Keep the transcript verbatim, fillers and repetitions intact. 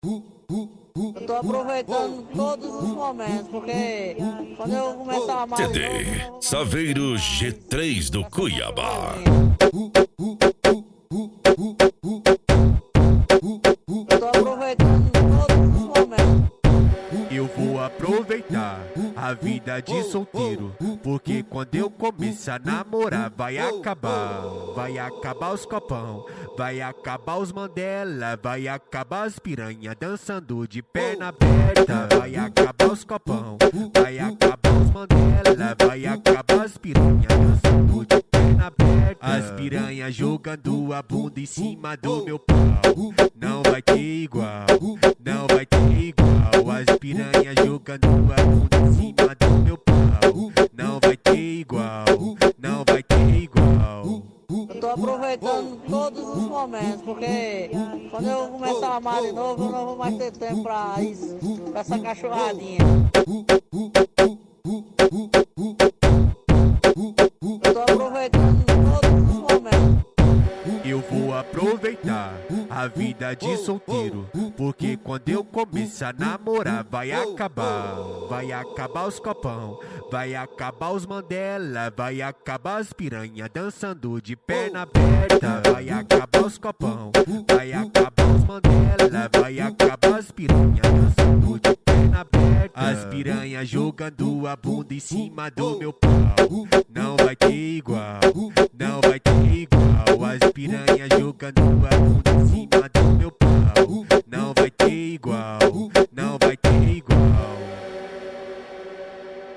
Eu tô aproveitando todos os momentos, porque quando eu começar a mais C D Saveiro G três do Cuiabá. Eu tô aproveitando todos os momentos. Eu vou aproveitar a vida de solteiro, porque quando eu começar a namorar vai acabar, vai acabar os copão, vai acabar os Mandela, vai acabar as piranha dançando de perna aberta, vai acabar os copão, vai acabar os Mandela, vai acabar as piranha dançando de perna aberta, as piranha jogando a bunda em cima do meu pau, não vai ter igual, não vai ter igual, as piranha jogando a bunda em cima do meu pau, não vai ter igual, não vai ter igual. Eu tô aproveitando todos os momentos, porque quando eu começar a amar de novo, eu não vou mais ter tempo pra isso, pra essa cachorradinha. Eu tô aproveitando todos os momentos. Eu vou aproveitar a vida de solteiro, porque quando eu começar a namorar vai acabar, vai acabar os copão, vai acabar os Mandela, vai acabar as piranha dançando de perna aberta, vai acabar os copão, vai acabar os Mandela, vai acabar as piranha dançando de perna aberta, as piranha jogando a bunda em cima do meu pau,